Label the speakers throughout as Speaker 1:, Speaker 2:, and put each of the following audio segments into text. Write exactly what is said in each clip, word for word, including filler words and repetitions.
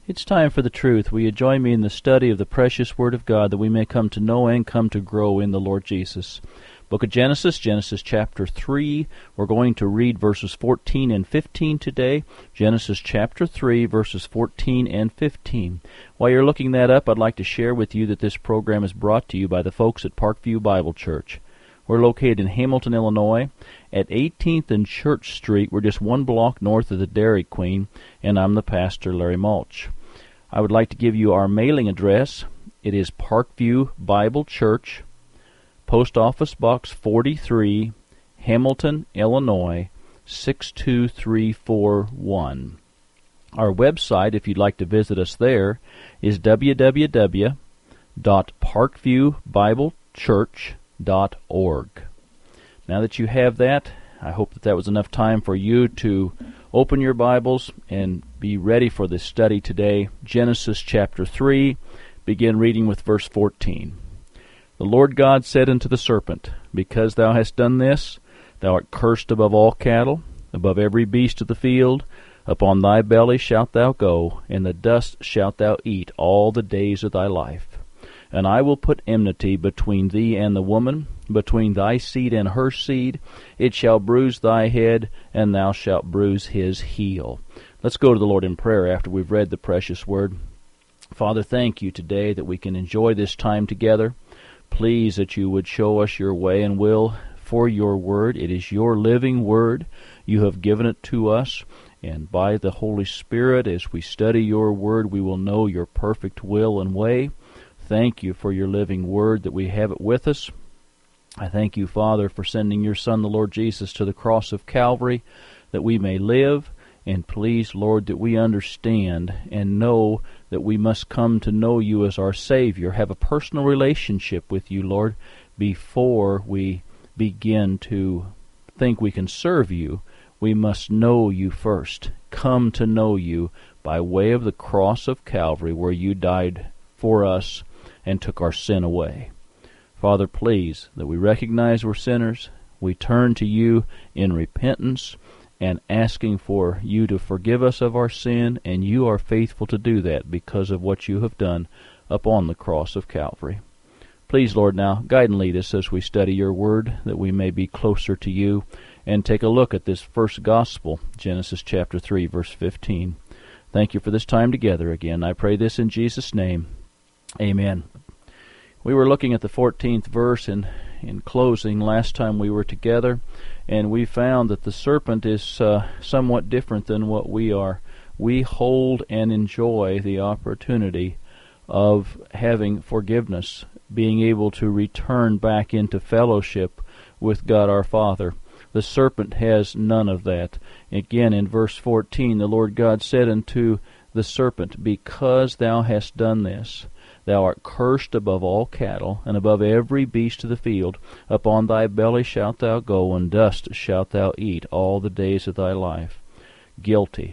Speaker 1: It's time for the truth. Will you join me in the study of the precious Word of God that we may come to know and come to grow in the Lord Jesus? Book of Genesis, Genesis chapter three. We're going to read verses fourteen and fifteen today. Genesis chapter three, verses fourteen and fifteen. While you're looking that up, I'd like to share with you that this program is brought to you by the folks at Parkview Bible Church. We're located in Hamilton, Illinois, at eighteenth and Church Street. We're just one block north of the Dairy Queen, and I'm the pastor, Larry Mulch. I would like to give you our mailing address. It is Parkview Bible Church, Post Office Box forty-three, Hamilton, Illinois, six two three four one. Our website, if you'd like to visit us there, is w w w dot parkview bible church dot org. Now that you have that, I hope that that was enough time for you to open your Bibles and be ready for this study today. Genesis chapter three, begin reading with verse fourteen. The Lord God said unto the serpent, Because thou hast done this, thou art cursed above all cattle, above every beast of the field. Upon thy belly shalt thou go, and the dust shalt thou eat all the days of thy life. And I will put enmity between thee and the woman, between thy seed and her seed. It shall bruise thy head, and thou shalt bruise his heel. Let's go to the Lord in prayer after we've read the precious word. Father, thank you today that we can enjoy this time together. Please that you would show us your way and will for your word. It is your living word. You have given it to us. And by the Holy Spirit, as we study your word, we will know your perfect will and way. Thank you for your living word, that we have it with us. I thank you, Father, for sending your Son, the Lord Jesus, to the cross of Calvary, that we may live. And please, Lord, that we understand and know that we must come to know you as our Savior, have a personal relationship with you, Lord, before we begin to think we can serve you. We must know you first, come to know you by way of the cross of Calvary, where you died for us and took our sin away. Father, please, that we recognize we're sinners, we turn to you in repentance and asking for you to forgive us of our sin, and you are faithful to do that because of what you have done upon the cross of Calvary. Please, Lord, now guide and lead us as we study your word, that we may be closer to you, and take a look at this first gospel, Genesis chapter three, verse fifteen. Thank you for this time together again. I pray this in Jesus' name. Amen. We were looking at the fourteenth verse in, in closing last time we were together, and we found that the serpent is uh, somewhat different than what we are. We hold and enjoy the opportunity of having forgiveness, being able to return back into fellowship with God our Father. The serpent has none of that. Again, in verse fourteen, the Lord God said unto the serpent, Because thou hast done this, thou art cursed above all cattle, and above every beast of the field. Upon thy belly shalt thou go, and dust shalt thou eat all the days of thy life. Guilty.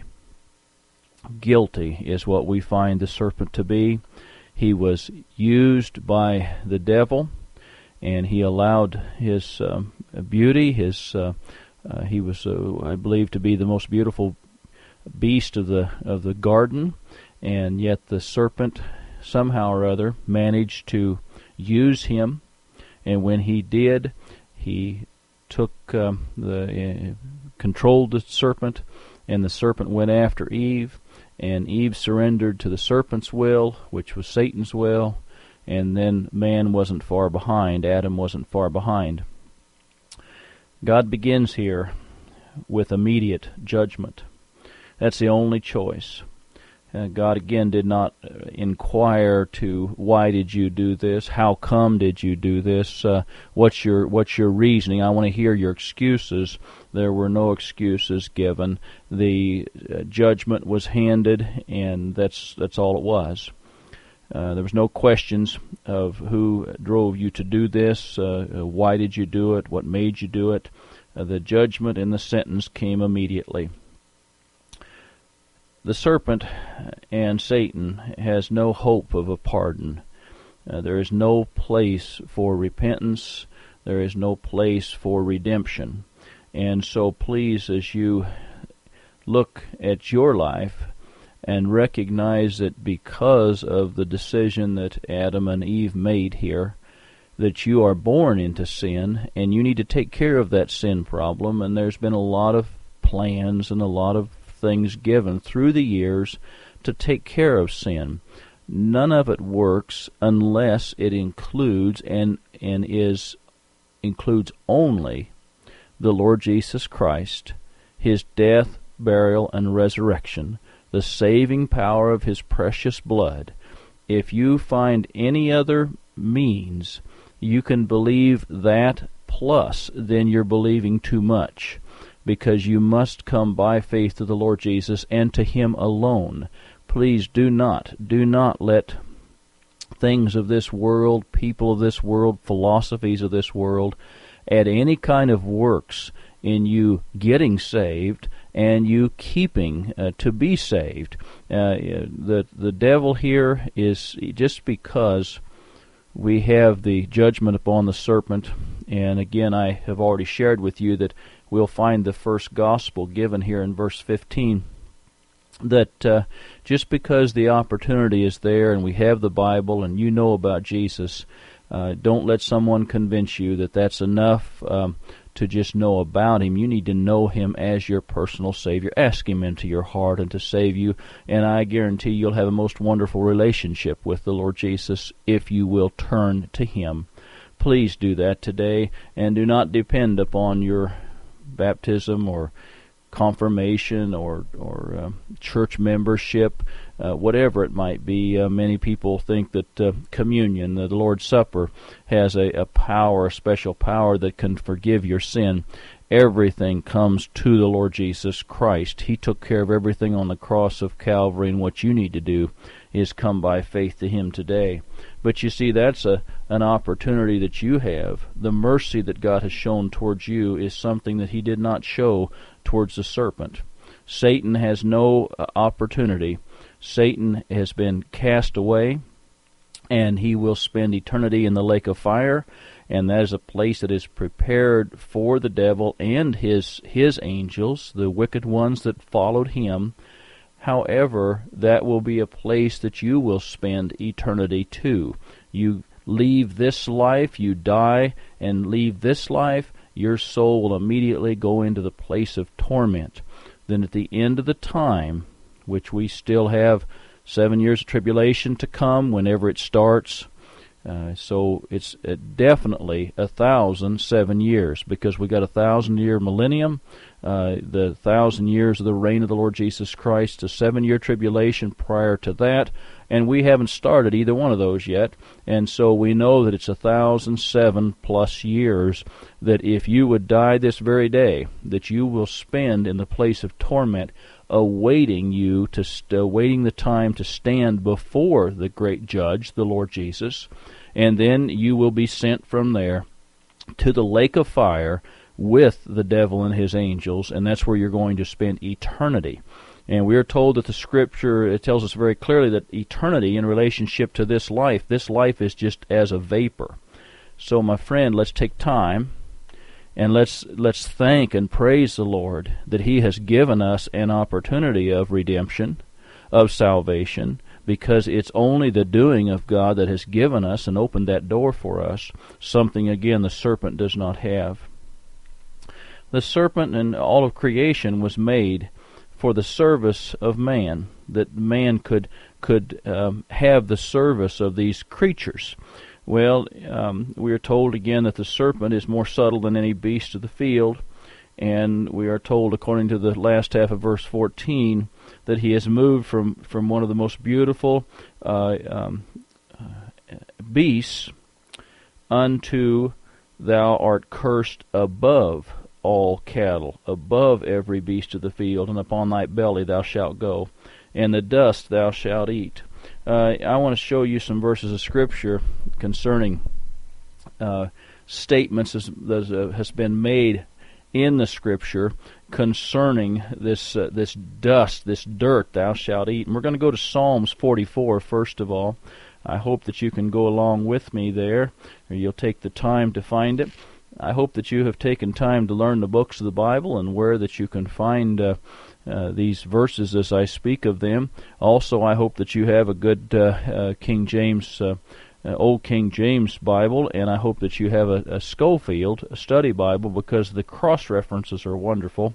Speaker 1: Guilty is what we find the serpent to be. He was used by the devil, and he allowed his um, beauty, his uh, uh, he was, uh, I believe, to be the most beautiful beast of the of the garden, and yet the serpent somehow or other managed to use him, and when he did, he took um, the uh, controlled the serpent, and the serpent went after Eve, and Eve surrendered to the serpent's will, which was Satan's will, and then man wasn't far behind. Adam wasn't far behind. God begins here with immediate judgment. That's the only choice. Uh, God again did not uh, inquire to why did you do this? How come did you do this? Uh, what's your what's your reasoning? I want to hear your excuses. There were no excuses given. The uh, judgment was handed, and that's that's all it was. Uh, there was no questions of who drove you to do this. Uh, uh, why did you do it? What made you do it? Uh, the judgment and the sentence came immediately. The serpent and Satan has no hope of a pardon. Uh, there is no place for repentance. There is no place for redemption. And so please, as you look at your life and recognize that because of the decision that Adam and Eve made here, that you are born into sin, and you need to take care of that sin problem. And there's been a lot of plans and a lot of things given through the years to take care of sin. None of it works unless it includes and and is includes only the Lord Jesus Christ, His death, burial, and resurrection, the saving power of His precious blood. If you find any other means, you can believe that plus, then you're believing too much, because you must come by faith to the Lord Jesus and to Him alone. Please do not, do not let things of this world, people of this world, philosophies of this world, add any kind of works in you getting saved and you keeping uh, to be saved. Uh, the the devil here is, just because we have the judgment upon the serpent, and again I have already shared with you that we'll find the first gospel given here in verse fifteen, that uh, just because the opportunity is there and we have the Bible and you know about Jesus, uh, don't let someone convince you that that's enough um, to just know about Him. You need to know Him as your personal Savior. Ask Him into your heart and to save you, and I guarantee you'll have a most wonderful relationship with the Lord Jesus if you will turn to Him. Please do that today, and do not depend upon your baptism or confirmation or or uh, church membership, uh, whatever it might be. Uh, many people think that uh, communion, the Lord's Supper, has a, a power, a special power that can forgive your sin. Everything comes to the Lord Jesus Christ. He took care of everything on the cross of Calvary, and what you need to do is come by faith to Him today. But you see, that's a an opportunity that you have. The mercy that God has shown towards you is something that He did not show towards the serpent. Satan has no uh, opportunity. Satan has been cast away, and he will spend eternity in the lake of fire, and that is a place that is prepared for the devil and his his angels, the wicked ones that followed him. However, that will be a place that you will spend eternity too. You leave this life, you die and leave this life, your soul will immediately go into the place of torment. Then at the end of the time, which we still have seven years of tribulation to come whenever it starts, uh, so it's uh, definitely a thousand seven years, because we got a thousand year millennium, uh, the thousand years of the reign of the Lord Jesus Christ, a seven year tribulation prior to that, and we haven't started either one of those yet, and so we know that it's a thousand seven plus years that if you would die this very day, that you will spend in the place of torment, awaiting you to st- awaiting the time to stand before the great judge, the Lord Jesus, and then you will be sent from there to the lake of fire with the devil and his angels, and that's where you're going to spend eternity. And we are told that the Scripture, it tells us very clearly that eternity in relationship to this life, this life is just as a vapor. So my friend, let's take time and let's let's thank and praise the Lord that He has given us an opportunity of redemption, of salvation, because it's only the doing of God that has given us and opened that door for us, something, again, the serpent does not have. The serpent and all of creation was made for the service of man, that man could could um, have the service of these creatures. Well, um, we are told again that the serpent is more subtle than any beast of the field, and we are told, according to the last half of verse fourteen, that he has moved from, from one of the most beautiful uh, um, uh, beasts unto thou art cursed above all cattle, above every beast of the field, and upon thy belly thou shalt go, and the dust thou shalt eat. Uh, I want to show you some verses of Scripture concerning uh, statements that uh, has been made in the Scripture concerning this uh, this dust, this dirt thou shalt eat. And we're going to go to Psalms forty-four first of all. I hope that you can go along with me there, or you'll take the time to find it. I hope that you have taken time to learn the books of the Bible and where that you can find uh, uh, these verses as I speak of them. Also, I hope that you have a good uh, uh, King James, uh, uh, Old King James Bible, and I hope that you have a, a Schofield a study Bible, because the cross-references are wonderful.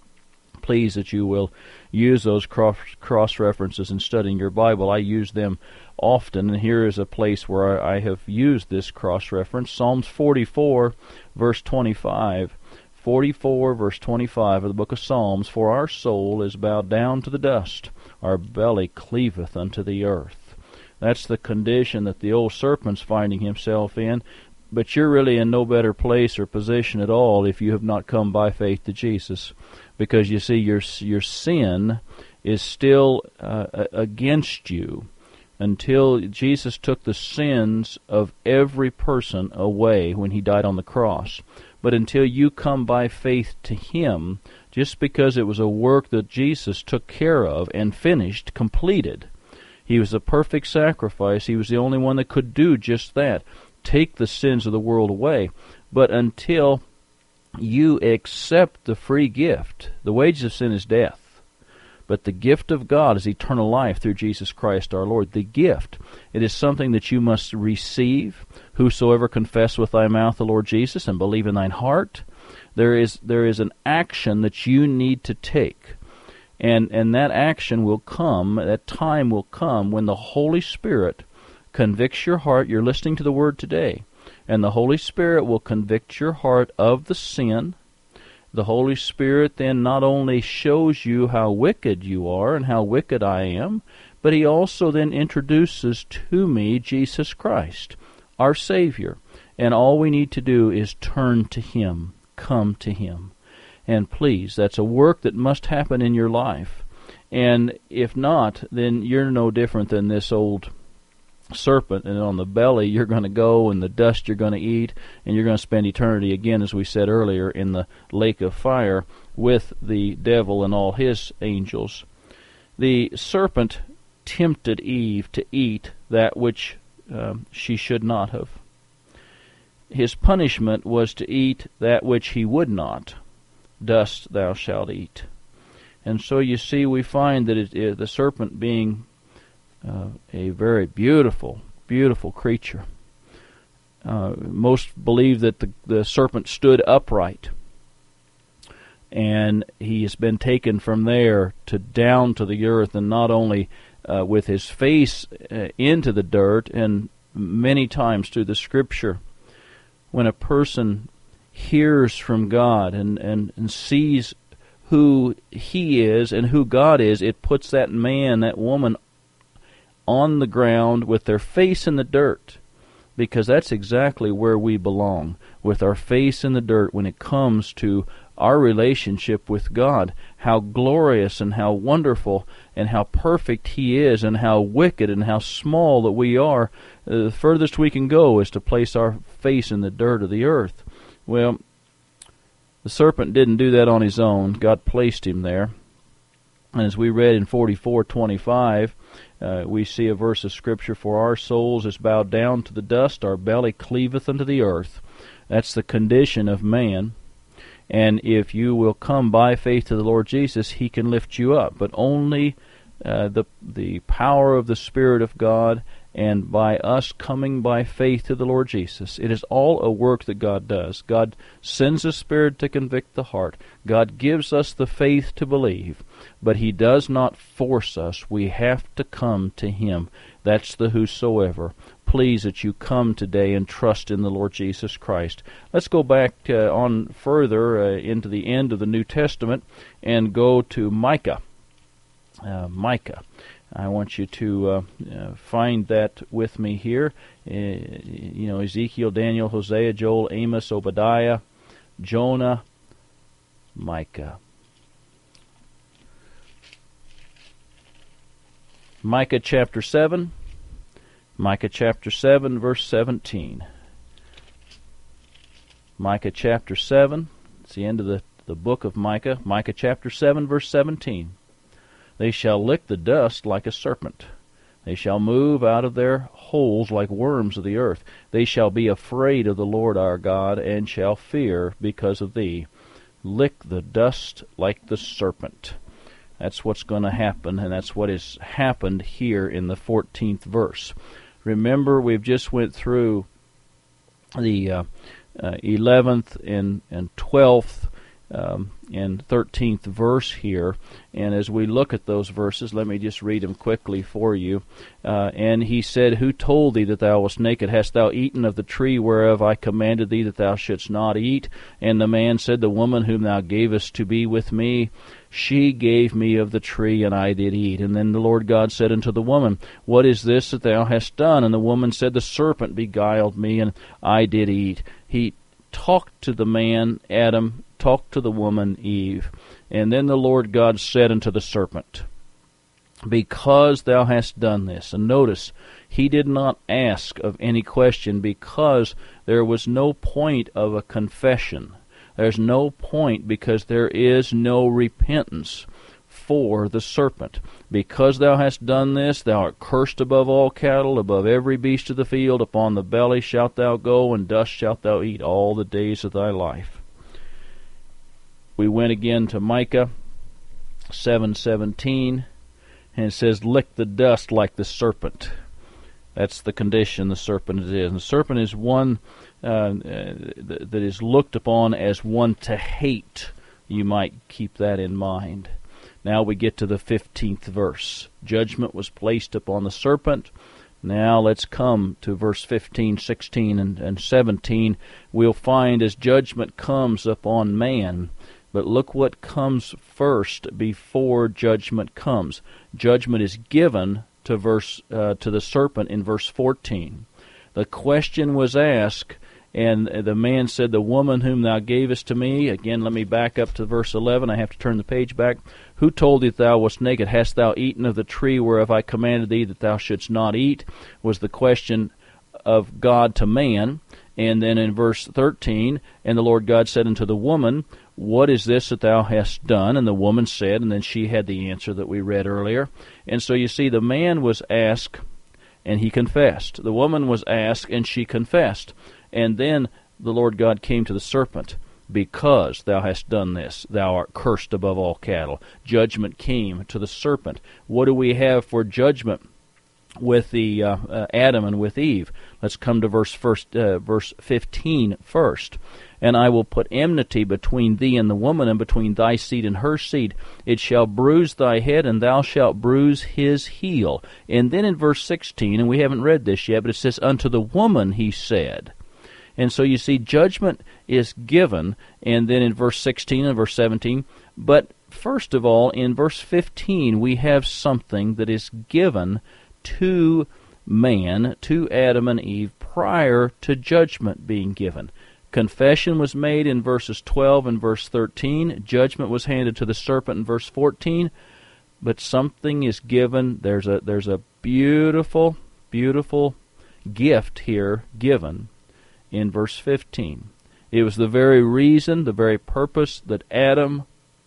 Speaker 1: Please that you will use those cross, cross-references in studying your Bible. I use them often, and here is a place where I have used this cross-reference. Psalms forty-four, verse twenty-five. forty-four, verse twenty-five of the book of Psalms, "For our soul is bowed down to the dust, our belly cleaveth unto the earth." That's the condition that the old serpent's finding himself in, but you're really in no better place or position at all if you have not come by faith to Jesus. Because you see, your your sin is still uh, against you until Jesus took the sins of every person away when he died on the cross. But until you come by faith to him, just because it was a work that Jesus took care of and finished, completed. He was a perfect sacrifice. He was the only one that could do just that, take the sins of the world away. But until you accept the free gift, the wages of sin is death, but the gift of God is eternal life through Jesus Christ our Lord. The gift, it is something that you must receive. Whosoever confess with thy mouth the Lord Jesus and believe in thine heart, there is there is an action that you need to take. And and that action will come, that time will come when the Holy Spirit convicts your heart. You're listening to the Word today, and the Holy Spirit will convict your heart of the sin. The Holy Spirit then not only shows you how wicked you are and how wicked I am, but He also then introduces to me Jesus Christ, our Savior. And all we need to do is turn to Him, come to Him. And please, that's a work that must happen in your life. And if not, then you're no different than this old serpent, and on the belly you're going to go, and the dust you're going to eat, and you're going to spend eternity again, as we said earlier, in the lake of fire with the devil and all his angels. The serpent tempted Eve to eat that which um, she should not have. His punishment was to eat that which he would not. Dust thou shalt eat. And so you see, we find that it, it, the serpent being uh, a very beautiful, beautiful creature. Uh, most believe that the, the serpent stood upright, and he has been taken from there to down to the earth, and not only uh, with his face uh, into the dirt, and many times through the Scripture, when a person hears from God and, and, and sees who he is and who God is, it puts that man, that woman, on the ground with their face in the dirt, because that's exactly where we belong, with our face in the dirt when it comes to our relationship with God. How glorious and how wonderful and how perfect He is, and how wicked and how small that we are. Uh, the furthest we can go is to place our face in the dirt of the earth. Well, the serpent didn't do that on his own. God placed him there. And as we read in forty-four twenty-five, uh, we see a verse of Scripture, "For our souls is bowed down to the dust, our belly cleaveth unto the earth." That's the condition of man. And if you will come by faith to the Lord Jesus, He can lift you up. But only uh, the the power of the Spirit of God, and by us coming by faith to the Lord Jesus. It is all a work that God does. God sends the Spirit to convict the heart. God gives us the faith to believe. But He does not force us. We have to come to Him. That's the whosoever. Please that you come today and trust in the Lord Jesus Christ. Let's go back uh, on further uh, into the end of the New Testament and go to Micah. Uh, Micah. I want you to uh, uh, find that with me here. Uh, you know, Ezekiel, Daniel, Hosea, Joel, Amos, Obadiah, Jonah, Micah. Micah chapter seven. Micah chapter seven, verse seventeen. Micah chapter seven. It's the end of the, the book of Micah. Micah chapter seven, verse seventeen. "They shall lick the dust like a serpent. They shall move out of their holes like worms of the earth. They shall be afraid of the Lord our God, and shall fear because of thee." Lick the dust like the serpent. That's what's going to happen, and that's what has happened here in the fourteenth verse. Remember, we've just went through the uh, uh, eleventh and, and twelfth um, and thirteenth verse here, and as we look at those verses, let me just read them quickly for you. Uh, and he said, Who told thee that thou wast naked? Hast thou eaten of the tree whereof I commanded thee that thou shouldst not eat? And the man said, The woman whom thou gavest to be with me, she gave me of the tree, and I did eat. And then the Lord God said unto the woman, What is this that thou hast done? And the woman said, The serpent beguiled me, and I did eat. He talked to the man, Adam, talked to the woman, Eve. And then the Lord God said unto the serpent, Because thou hast done this. And notice, he did not ask of any question, because there was no point of a confession. There's no point, because there is no repentance for the serpent. Because thou hast done this, thou art cursed above all cattle, above every beast of the field. Upon the belly shalt thou go, and dust shalt thou eat all the days of thy life. We went again to Micah seven seventeen, and it says, Lick the dust like the serpent. That's the condition the serpent is in. The serpent is one uh, that is looked upon as one to hate. You might keep that in mind. Now we get to the fifteenth verse. Judgment was placed upon the serpent. Now let's come to verse fifteen, sixteen, and, and seventeen. We'll find as judgment comes upon man. But look what comes first before judgment comes. Judgment is given to verse uh, to the serpent in verse fourteen. The question was asked, and the man said, The woman whom thou gavest to me. Again, let me back up to verse eleven. I have to turn the page back. Who told thee that thou wast naked? Hast thou eaten of the tree whereof I commanded thee that thou shouldst not eat? Was the question of God to man. And then in verse thirteen, And the Lord God said unto the woman, What is this that thou hast done? And the woman said, and then she had the answer that we read earlier. And so you see, the man was asked, and he confessed. The woman was asked, and she confessed. And then the Lord God came to the serpent, Because thou hast done this, thou art cursed above all cattle. Judgment came to the serpent. What do we have for judgment with the uh, uh, Adam and with Eve? Let's come to verse first, uh, verse fifteen first. And I will put enmity between thee and the woman, and between thy seed and her seed. It shall bruise thy head, and thou shalt bruise his heel. And then in verse sixteen, and we haven't read this yet, but it says, Unto the woman he said. And so you see, judgment is given, and then in verse sixteen and verse seventeen. But first of all, in verse fifteen, we have something that is given to man, to Adam and Eve, prior to judgment being given. Confession was made in verses twelve and verse thirteen. Judgment was handed to the serpent in verse fourteen. But something is given. There's a there's a beautiful, beautiful gift here given in verse fifteen. It was the very reason, the very purpose that Adam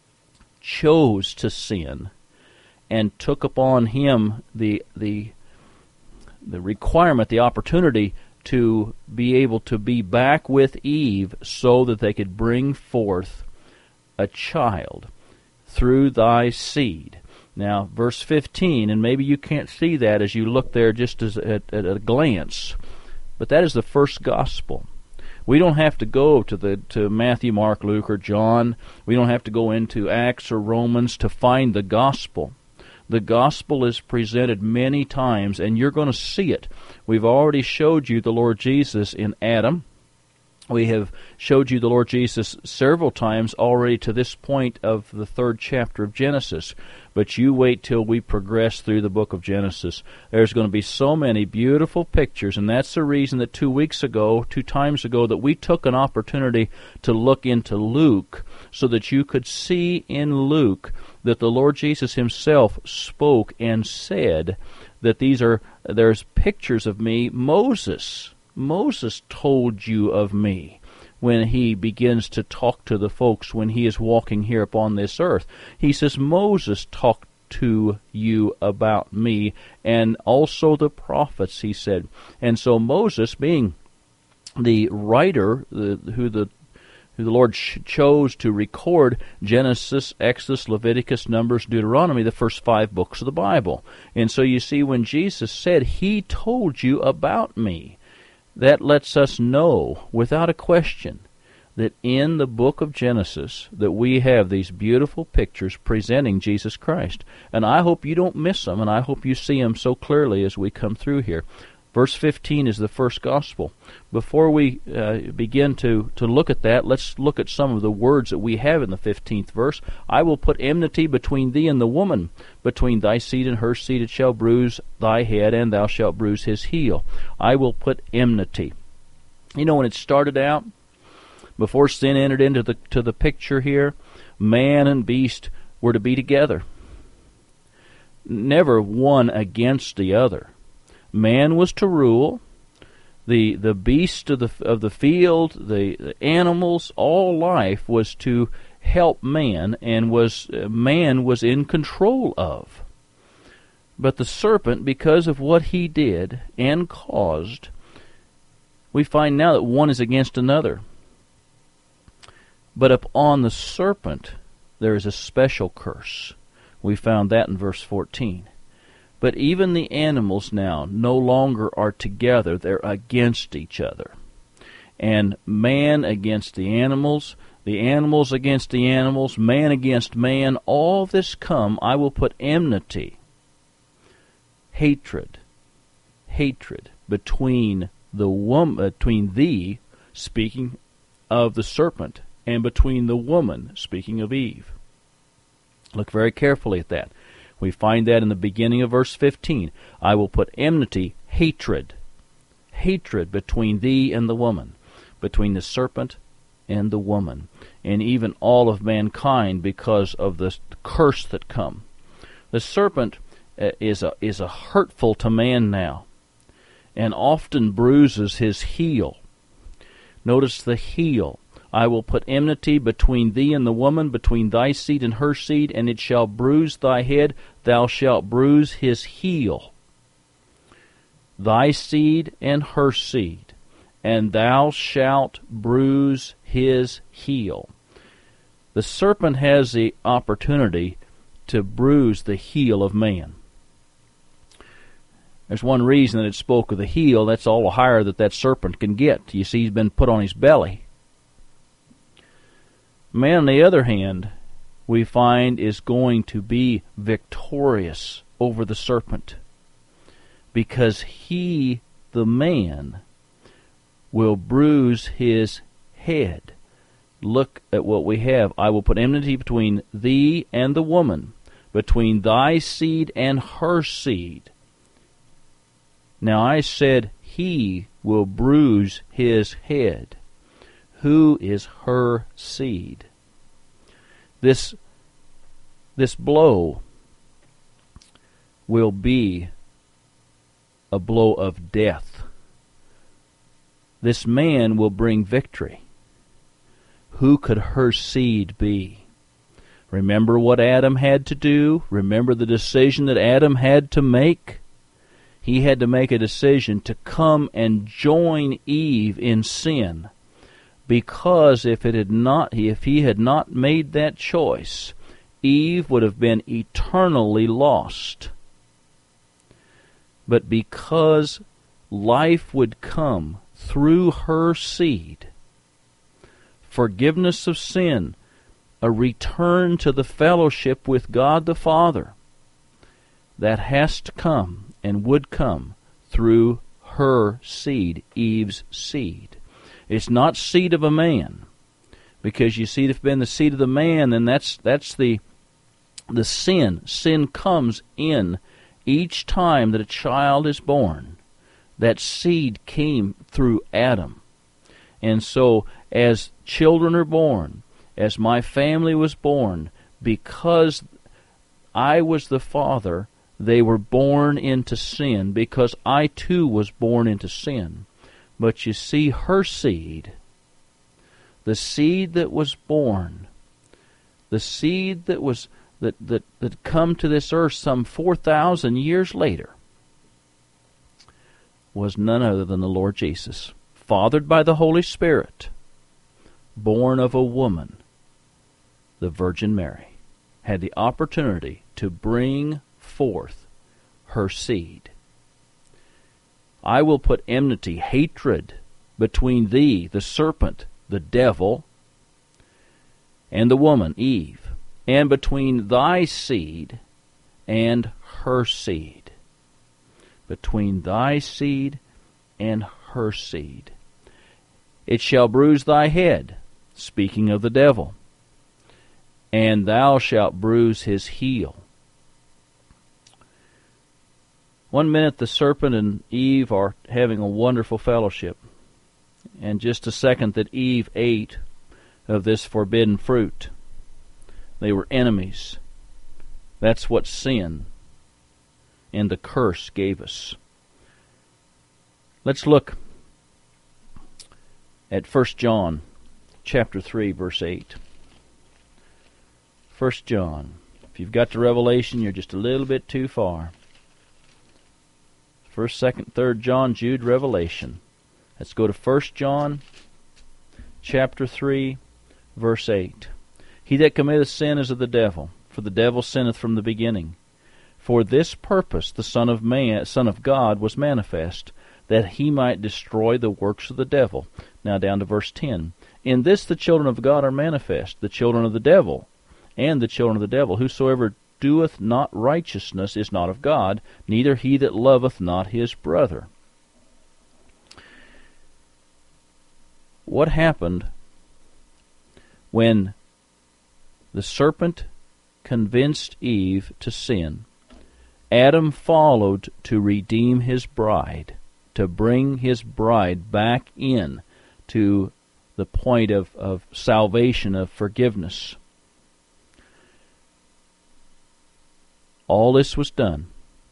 Speaker 1: chose to sin and took upon him the the the requirement, the opportunity to be able to be back with Eve so that they could bring forth a child through thy seed. Now, verse fifteen, and maybe you can't see that as you look there just as at, at a glance, but that is the first gospel. We don't have to go to the to Matthew, Mark, Luke, or John. We don't have to go into Acts or Romans to find the gospel. The gospel is presented many times, and you're going to see it. We've already showed you the Lord Jesus in Adam. We have showed you the Lord Jesus several times already to this point of the third chapter of Genesis. But you wait till we progress through the book of Genesis. There's going to be so many beautiful pictures, and that's the reason that two weeks ago, two times ago, that we took an opportunity to look into Luke so that you could see in Luke that the Lord Jesus himself spoke and said that these are there's pictures of me. Moses, Moses told you of me when he begins to talk to the folks when he is walking here upon this earth. He says, Moses talked to you about me, and also the prophets, he said. And so Moses, being the writer, the, who the The Lord ch- chose to record Genesis, Exodus, Leviticus, Numbers, Deuteronomy, the first five books of the Bible. And so you see, when Jesus said, He told you about me, that lets us know, without a question, that in the book of Genesis, that we have these beautiful pictures presenting Jesus Christ. And I hope you don't miss them, and I hope you see them so clearly as we come through here. Verse fifteen is the first gospel. Before we uh, begin to, to look at that, let's look at some of the words that we have in the fifteenth verse. I will put enmity between thee and the woman, between thy seed and her seed. It shall bruise thy head, and thou shalt bruise his heel. I will put enmity. You know, when it started out, before sin entered into the to the picture here, man and beast were to be together, never one against the other. Man was to rule. The the beast of the of the field, the, the animals, all life was to help man, and was uh, man was in control of. But the serpent, because of what he did and caused, we find now that one is against another. But upon the serpent there is a special curse. We found that in verse fourteen. But even the animals now no longer are together. They're against each other. And man against the animals, the animals against the animals, man against man, all this come, I will put enmity, hatred, hatred between the woman, between thee, speaking of the serpent, and between the woman, speaking of Eve. Look very carefully at that. We find that in the beginning of verse fifteen. I will put enmity, hatred, hatred between thee and the woman, between the serpent and the woman, and even all of mankind because of the curse that come. The serpent uh, is a, is a hurtful to man now, and often bruises his heel. Notice the heel. I will put enmity between thee and the woman, between thy seed and her seed, and it shall bruise thy head, thou shalt bruise his heel. Thy seed and her seed, and thou shalt bruise his heel. The serpent has the opportunity to bruise the heel of man. There's one reason that it spoke of the heel. That's all the higher that that serpent can get. You see, he's been put on his belly. Man, on the other hand, we find is going to be victorious over the serpent, because he, the man, will bruise his head. Look at what we have. I will put enmity between thee and the woman, between thy seed and her seed. Now I said, he will bruise his head. Who is her seed? This, this blow will be a blow of death. This man will bring victory. Who could her seed be? Remember what Adam had to do? Remember the decision that Adam had to make? He had to make a decision to come and join Eve in sin. Because if it had not, if he had not made that choice, Eve would have been eternally lost. But because life would come through her seed, forgiveness of sin, a return to the fellowship with God the Father, that has to come and would come through her seed, Eve's seed. It's not seed of a man, because you see, if it's been the seed of the man, then that's that's the the sin. Sin comes in each time that a child is born. That seed came through Adam. And so, as children are born, as my family was born, because I was the father, they were born into sin, because I too was born into sin. But you see, her seed, the seed that was born, the seed that was that that that come to this earth some four thousand years later, was none other than the Lord Jesus, fathered by the Holy Spirit, born of a woman, the Virgin Mary, had the opportunity to bring forth her seed. I will put enmity, hatred, between thee, the serpent, the devil, and the woman, Eve, and between thy seed and her seed. Between thy seed and her seed. It shall bruise thy head, speaking of the devil, and thou shalt bruise his heel. One minute the serpent and Eve are having a wonderful fellowship, and just a second that Eve ate of this forbidden fruit. They were enemies. That's what sin and the curse gave us. Let's look at First John chapter three, verse eight. First John. If you've got to Revelation, you're just a little bit too far. First, Second, Third John, Jude, Revelation. Let's go to First John chapter three, verse eight. He that committeth sin is of the devil, for the devil sinneth from the beginning. For this purpose the Son of Man, Son of God, was manifest, that he might destroy the works of the devil. Now down to verse ten. In this the children of God are manifest, the children of the devil, and the children of the devil. Whosoever doeth not righteousness is not of God, neither he that loveth not his brother. What happened when the serpent convinced Eve to sin? Adam followed to redeem his bride, to bring his bride back in to the point of, of salvation, of forgiveness. All this was done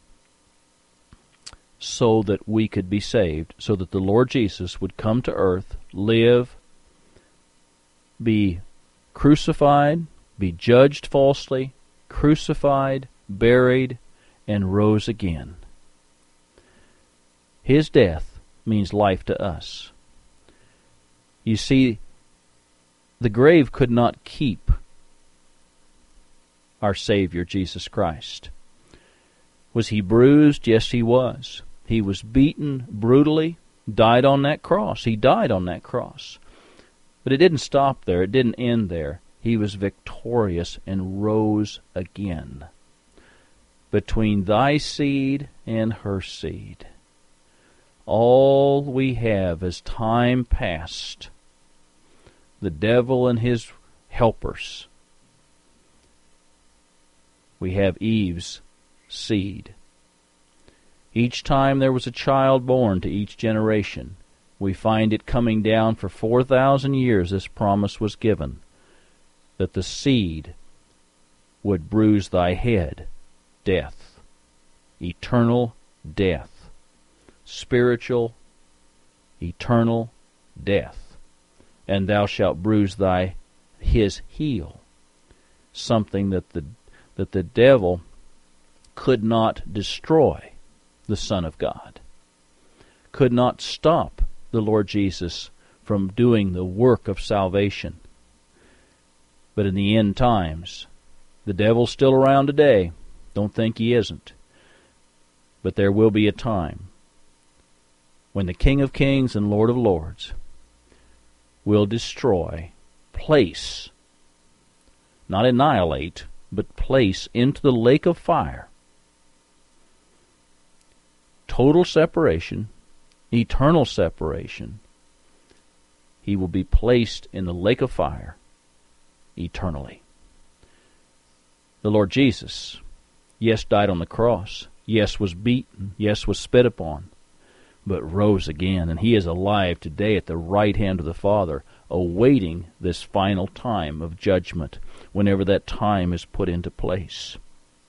Speaker 1: so that we could be saved, so that the Lord Jesus would come to earth, live, be crucified, be judged falsely, crucified, buried, and rose again. His death means life to us. You see, the grave could not keep our Savior, Jesus Christ. Was he bruised? Yes, he was. He was beaten brutally, died on that cross. He died on that cross. But it didn't stop there. It didn't end there. He was victorious and rose again. Between thy seed and her seed. All we have as time passed, the devil and his helpers, we have Eve's seed. Each time there was a child born to each generation, we find it coming down for four thousand years. This promise was given, that the seed would bruise thy head, death, eternal death, spiritual, eternal death, and thou shalt bruise thy his heel, something that the that the devil could not destroy the Son of God, could not stop the Lord Jesus from doing the work of salvation. But in the end times, the devil's still around today. Don't think he isn't. But there will be a time when the King of Kings and Lord of Lords will destroy, place, not annihilate, but place into the lake of fire. Total separation, eternal separation. He will be placed in the lake of fire eternally. The Lord Jesus, yes, died on the cross. Yes, was beaten. Yes, was spit upon. But rose again, and he is alive today at the right hand of the Father, awaiting this final time of judgment, whenever that time is put into place.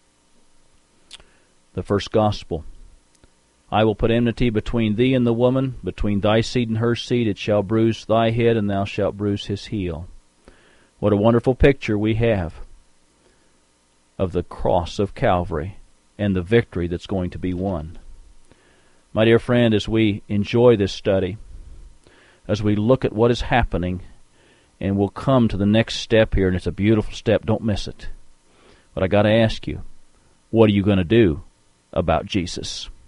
Speaker 1: The first gospel. I will put enmity between thee and the woman, between thy seed and her seed. It shall bruise thy head, and thou shalt bruise his heel. What a wonderful picture we have of the cross of Calvary and the victory that's going to be won. My dear friend, as we enjoy this study, as we look at what is happening and we'll come to the next step here, and it's a beautiful step. Don't miss it. But I got to ask you, what are you going to do about Jesus?